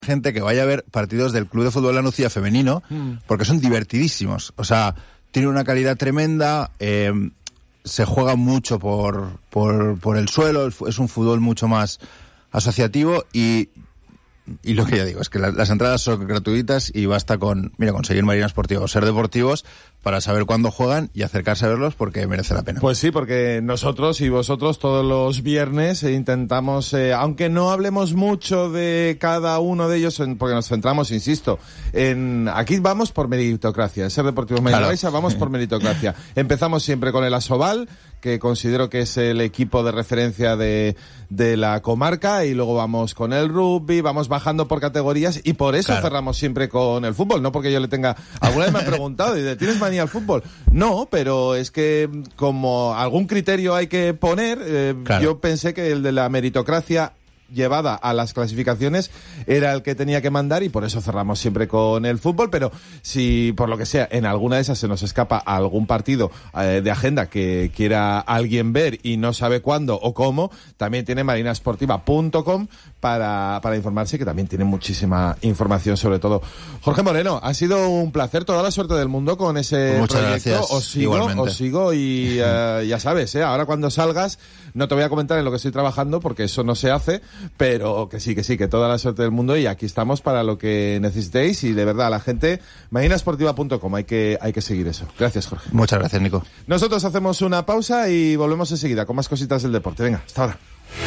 gente que vaya a ver partidos del Club de Fútbol La Nucía femenino, porque son divertidísimos. O sea, tienen una calidad tremenda, se juega mucho por el suelo, es un fútbol mucho más asociativo y lo que ya digo es que las entradas son gratuitas y basta con seguir Marina Esportiva o Ser Deportivos para saber cuándo juegan y acercarse a verlos porque merece la pena. Pues sí, porque nosotros y vosotros todos los viernes intentamos, aunque no hablemos mucho de cada uno de ellos, porque nos centramos, insisto, aquí vamos por meritocracia. Ser Deportivos Medina Baixa, vamos por meritocracia. Empezamos siempre con el Asobal, que considero que es el equipo de referencia de la comarca, y luego vamos con el rugby, vamos bajando por categorías, y por eso cerramos siempre con el fútbol. No porque yo le tenga... Alguna vez me han preguntado, ¿tienes manía al fútbol? No, pero es que como algún criterio hay que poner, yo pensé que el de la meritocracia llevada a las clasificaciones era el que tenía que mandar, y por eso cerramos siempre con el fútbol. Pero si por lo que sea en alguna de esas se nos escapa algún partido de agenda que quiera alguien ver y no sabe cuándo o cómo, también tiene marinasportiva.com para informarse, que también tiene muchísima información sobre todo. Jorge Moreno, ha sido un placer, toda la suerte del mundo con ese Muchas proyecto. Gracias. Os sigo y ya sabes, ahora cuando salgas no te voy a comentar en lo que estoy trabajando porque eso no se hace, pero que sí, que toda la suerte del mundo, y aquí estamos para lo que necesitéis. Y de verdad, a la gente, marinasportiva.com, hay que seguir eso. Gracias, Jorge. Muchas gracias, Nico. Nosotros hacemos una pausa y volvemos enseguida con más cositas del deporte. Venga, hasta ahora.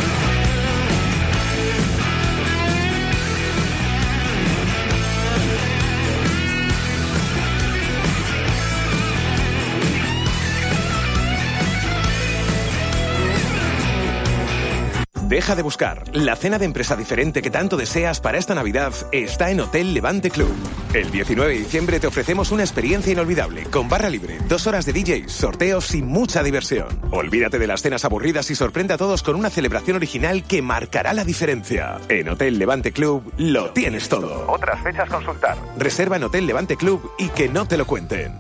Deja de buscar. La cena de empresa diferente que tanto deseas para esta Navidad está en Hotel Levante Club. El 19 de diciembre te ofrecemos una experiencia inolvidable, con barra libre, 2 horas de DJs, sorteos y mucha diversión. Olvídate de las cenas aburridas y sorprende a todos con una celebración original que marcará la diferencia. En Hotel Levante Club lo tienes todo. Otras fechas consultar. Reserva en Hotel Levante Club y que no te lo cuenten.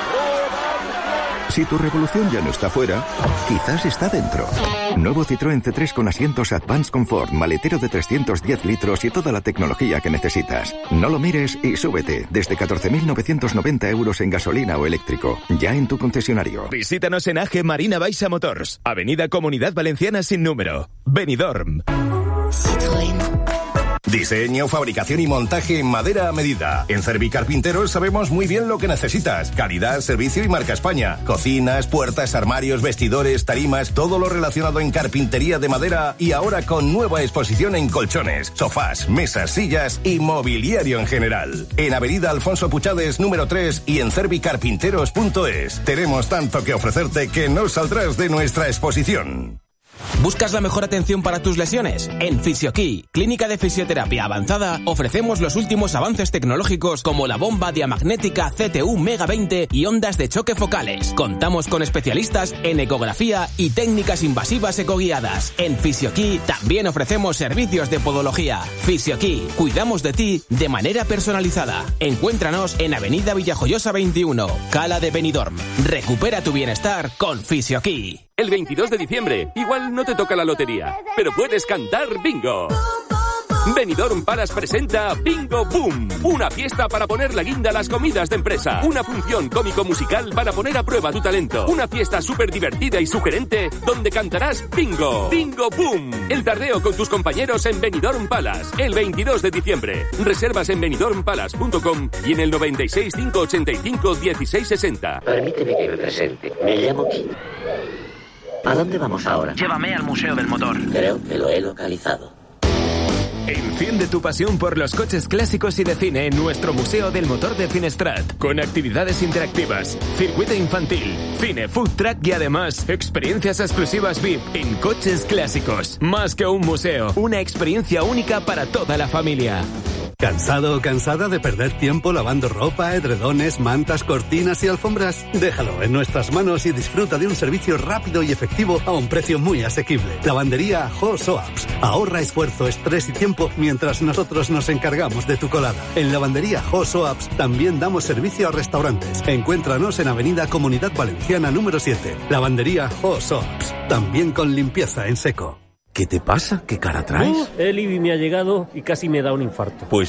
Si tu revolución ya no está fuera, quizás está dentro. Nuevo Citroën C3 con asientos Advanced Comfort, maletero de 310 litros y toda la tecnología que necesitas. No lo mires y súbete. Desde 14.990 euros en gasolina o eléctrico. Ya en tu concesionario. Visítanos en AG Marina Baixa Motors. Avenida Comunidad Valenciana sin número. Benidorm. Citroën. Diseño, fabricación y montaje en madera a medida. En Cervicarpinteros sabemos muy bien lo que necesitas. Calidad, servicio y marca España. Cocinas, puertas, armarios, vestidores, tarimas, todo lo relacionado en carpintería de madera, y ahora con nueva exposición en colchones, sofás, mesas, sillas y mobiliario en general. En Avenida Alfonso Puchades, número 3 y en cervicarpinteros.es. Tenemos tanto que ofrecerte que no saldrás de nuestra exposición. ¿Buscas la mejor atención para tus lesiones? En Fisioquí, clínica de fisioterapia avanzada, ofrecemos los últimos avances tecnológicos como la bomba diamagnética CTU Mega 20 y ondas de choque focales. Contamos con especialistas en ecografía y técnicas invasivas ecoguiadas. En Fisioquí también ofrecemos servicios de podología. Fisioquí, cuidamos de ti de manera personalizada. Encuéntranos en Avenida Villajoyosa 21, Cala de Benidorm. Recupera tu bienestar con Fisioquí. El 22 de diciembre, igual no te toca la lotería, pero puedes cantar bingo. Benidorm Palace presenta Bingo Boom, una fiesta para poner la guinda a las comidas de empresa, una función cómico-musical para poner a prueba tu talento, una fiesta súper divertida y sugerente donde cantarás bingo. Bingo Boom, el tardeo con tus compañeros en Benidorm Palace, el 22 de diciembre. Reservas en benidormpalace.com y en el 96 585 1660. Permíteme que me presente, me llamo Kim. ¿A dónde vamos ahora? Llévame al Museo del Motor. Creo que lo he localizado. Enciende tu pasión por los coches clásicos y de cine en nuestro Museo del Motor de Finestrat, con actividades interactivas, circuito infantil, cine, food truck y además experiencias exclusivas VIP en coches clásicos. Más que un museo, una experiencia única para toda la familia. ¿Cansado o cansada de perder tiempo lavando ropa, edredones, mantas, cortinas y alfombras? Déjalo en nuestras manos y disfruta de un servicio rápido y efectivo a un precio muy asequible. Lavandería Ho-Soaps. Ahorra esfuerzo, estrés y tiempo mientras nosotros nos encargamos de tu colada. En Lavandería Ho-Soaps también damos servicio a restaurantes. Encuéntranos en Avenida Comunidad Valenciana número 7. Lavandería Ho-Soaps. También con limpieza en seco. ¿Qué te pasa? ¿Qué cara traes? El IBI me ha llegado y casi me da un infarto. Pues